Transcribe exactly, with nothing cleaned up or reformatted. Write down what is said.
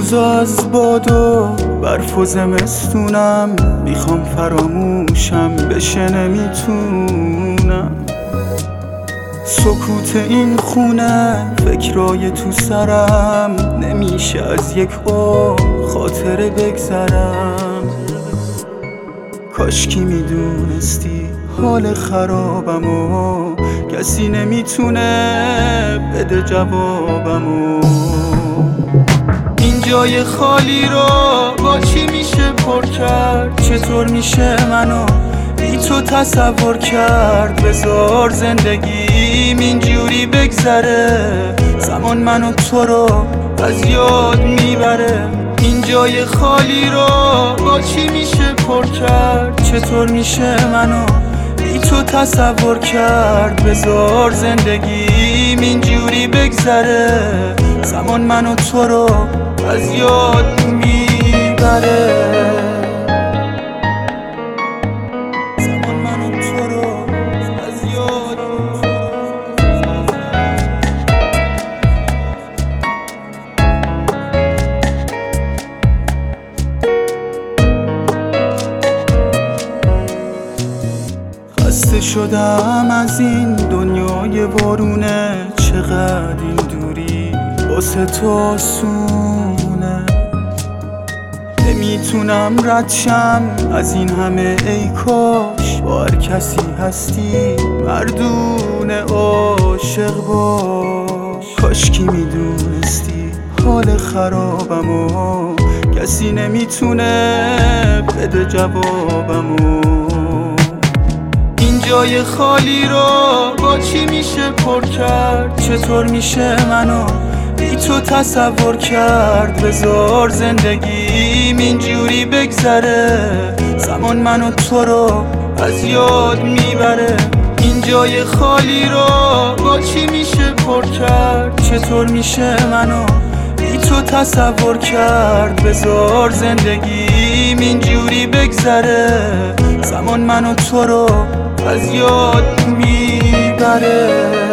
روزا از باد و برف و زمستونم میخوام فراموشم بشه نمیتونم. سکوت این خونه فکرای تو سرم نمیشه از یک عمر خاطره بگذرم. کاشکی میدونستی حال خرابمو کسی نمیتونه بده جوابمو. این جای خالی رو با چی میشه پر کرد؟ چطور میشه منو بی تو تصور کرد؟ بذار زندگیم اینجوری بگذره، زمان منو تو رو از یاد میبره. این جای خالی رو با چی میشه پر کرد؟ چطور میشه منو بی تو تصور کرد؟ بذار زندگیم اینجوری بگذره، زمان منو تو رو از یاد میبره. زمان منو تو رو از یاد خسته شدم از این دنیای وارونه. چقدر این دوری واسه تو آسونه، نمیتونم رد شم از این همه. ای کاش با هر کسی هستی مردونه عاشق باش. کاشکی میدونستی حال خرابمو کسی نمیتونه بده جوابمو. این جای خالی رو با چی میشه پر کرد؟ چطور میشه منو بی تو تصور کرد؟ بذار زندگیم اینجوری بگذره، زمان منو تو رو از یاد میبره. این جای خالی رو با چی میشه پر کرد؟ چطور میشه منو بی تو تصور کرد؟ بذار زندگیم اینجوری بگذره، زمان منو تو رو از یاد میبره.